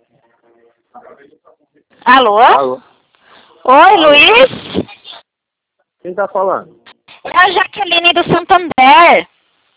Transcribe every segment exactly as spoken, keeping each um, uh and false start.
Alô? Alô? Oi, Alô? Luiz? Quem tá falando? É a Jaqueline do Santander.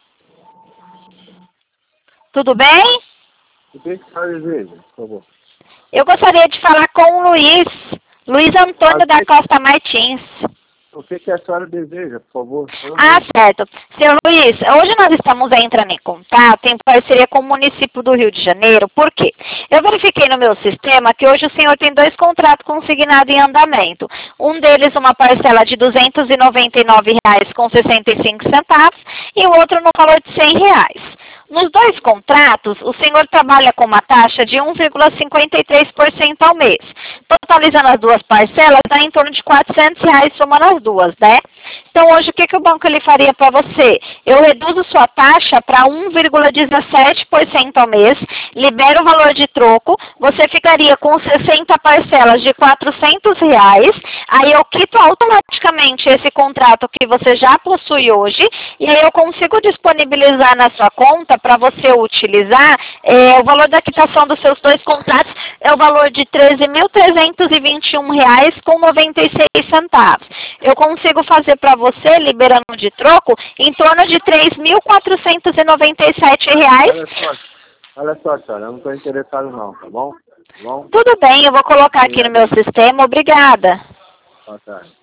Tudo bem? O que que a senhora deseja, por favor? Eu gostaria de falar com o Luiz. Luiz Antônio Mas da que- Costa Martins. O que que a senhora deseja, por favor? Eu não Ah, sei. certo. Senhor Luiz, hoje nós estamos entrando em contato em parceria com o município do Rio de Janeiro. Por quê? Eu verifiquei no meu sistema que hoje o senhor tem dois contratos consignados em andamento. Um deles uma parcela de duzentos e noventa e nove reais com sessenta e cinco centavos e o outro no valor de cem reais. Nos dois contratos, o senhor trabalha com uma taxa de um vírgula cinquenta e três por cento ao mês. Totalizando as duas parcelas, dá em torno de quatrocentos reais somando as duas, né? Então, hoje, o que, que o banco ele faria para você? Eu reduzo sua taxa para um vírgula dezessete por cento ao mês, libero o valor de troco, você ficaria com sessenta parcelas de quatrocentos reais, aí eu quito automaticamente esse contrato que você já possui hoje, e aí eu consigo disponibilizar na sua conta para você utilizar, é, o valor da quitação dos seus dois contratos é o valor de treze mil trezentos e vinte e um reais com noventa e seis centavos. Eu consigo fazer para você, liberando de troco, em torno de três mil quatrocentos e noventa e sete reais. Olha só, olha só, senhora, eu não estou interessado não, tá bom? Tá bom? Tudo bem, eu vou colocar aqui no meu Obrigado. sistema. Obrigada. Boa tarde.